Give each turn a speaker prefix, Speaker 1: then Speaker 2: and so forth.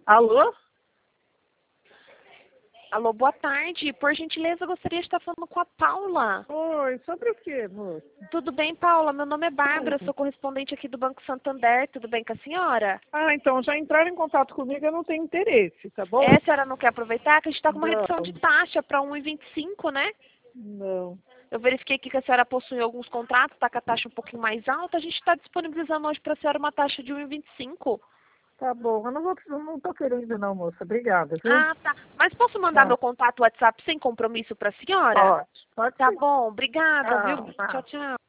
Speaker 1: Alô?
Speaker 2: Alô, boa tarde. Por gentileza, eu gostaria de estar falando com a Paula.
Speaker 1: Oi, sobre o quê, moço?
Speaker 2: Tudo bem, Paula? Meu nome é Bárbara, sou correspondente aqui do Banco Santander. Tudo bem com a senhora?
Speaker 1: Ah, então já entraram em contato comigo, eu não tenho interesse, tá bom?
Speaker 2: A senhora não quer aproveitar? Que a gente está com uma redução
Speaker 1: Não,
Speaker 2: de taxa para 1,25, né?
Speaker 1: não.
Speaker 2: Eu verifiquei aqui que a senhora possui alguns contratos, está com a taxa um pouquinho mais alta. A gente está disponibilizando hoje para a senhora uma taxa de 1,25.
Speaker 1: Tá bom, eu não tô querendo não, moça. Obrigada, viu?
Speaker 2: Ah, tá. Mas posso mandar
Speaker 1: Tá.
Speaker 2: meu contato WhatsApp sem compromisso para a senhora?
Speaker 1: Pode
Speaker 2: Tá
Speaker 1: sim.
Speaker 2: bom, obrigada, viu?
Speaker 1: Tchau, tchau.
Speaker 2: Tchau, tchau.